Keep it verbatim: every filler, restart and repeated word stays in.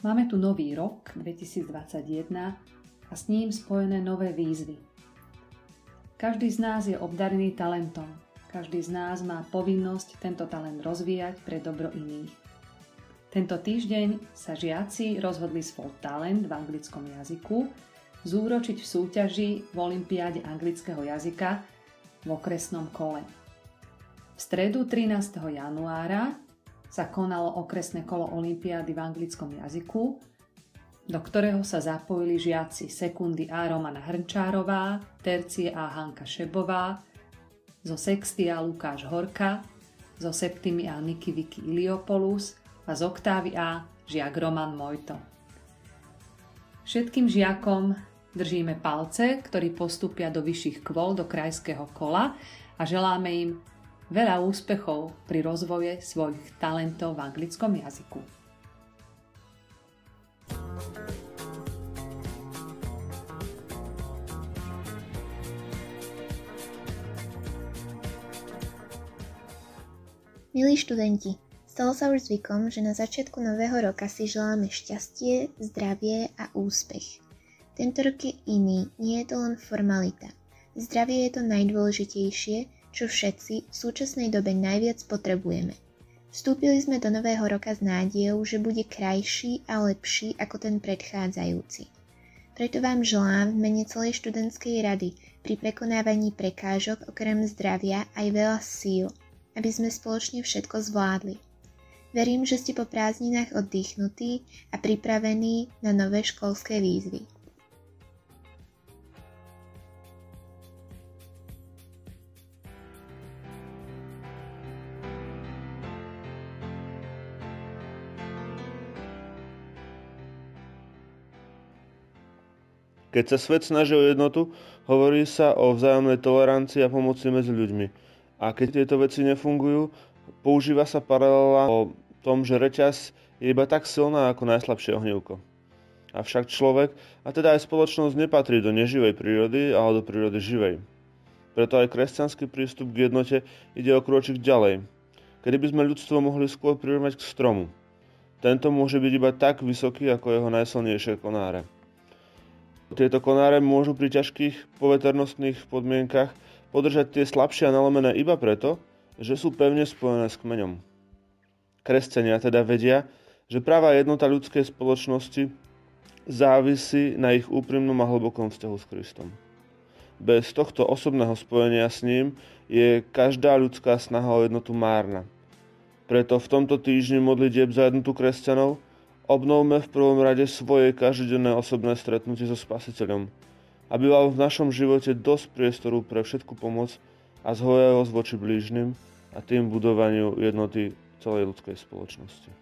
Máme tu nový rok dvetisícdvadsaťjeden a s ním spojené nové výzvy. Každý z nás je obdarený talentom. Každý z nás má povinnosť tento talent rozvíjať pre dobro iných. Tento týždeň sa žiaci rozhodli svoj talent v anglickom jazyku zúročiť v súťaži v olympiáde anglického jazyka v okresnom kole. V stredu trinásteho januára sa konalo okresné kolo olympiády v anglickom jazyku, do ktorého sa zapojili žiaci sekundy A Romana Hrnčárová, tercie A Hanka Šebová, zo sexty A Lukáš Horka, zo septimy A Niky Vicky Iliopoulos a z oktávy A žiak Roman Mojto. Všetkým žiakom držíme palce, ktorí postúpia do vyšších kvôl, do krajského kola a želáme im veľa úspechov pri rozvoje svojich talentov v anglickom jazyku. Milí študenti, stalo sa už zvykom, že na začiatku nového roka si želáme šťastie, zdravie a úspech. Tento rok je iný, nie je to len formalita. Zdravie je to najdôležitejšie, čo všetci v súčasnej dobe najviac potrebujeme. Vstúpili sme do nového roka s nádejou, že bude krajší a lepší ako ten predchádzajúci. Preto vám želám v mene celej študentskej rady pri prekonávaní prekážok okrem zdravia aj veľa síl, aby sme spoločne všetko zvládli. Verím, že ste po prázdninách oddychnutí a pripravení na nové školské výzvy. Keď sa svet snaží o jednotu, hovorí sa o vzájomnej tolerancii a pomoci medzi ľuďmi. A keď tieto veci nefungujú, používa sa paralela o tom, že reťaz je iba tak silná ako najslabšie ohnívko. Avšak človek, a teda aj spoločnosť, nepatrí do neživej prírody, ale do prírody živej. Preto aj kresťanský prístup k jednote ide o krôčik ďalej. Kedy by sme ľudstvo mohli skôr prirovnať k stromu. Tento môže byť iba tak vysoký ako jeho najsilnejšie konáre. Tieto konáre môžu pri ťažkých poveternostných podmienkach podržať tie slabšie a nalomené iba preto, že sú pevne spojené s kmeňom. Kresťania teda vedia, že pravá jednota ľudskej spoločnosti závisí na ich úprimnom a hlbokom vzťahu s Kristom. Bez tohto osobného spojenia s ním je každá ľudská snaha o jednotu márna. Preto v tomto týždni modlitieb za jednotu kresťanov obnovme v prvom rade svoje každodenné osobné stretnutie so Spasiteľom, aby mal v našom živote dosť priestoru pre všetku pomoc a zhojevosť voči blížnym a tým budovaniu jednoty celej ľudskej spoločnosti.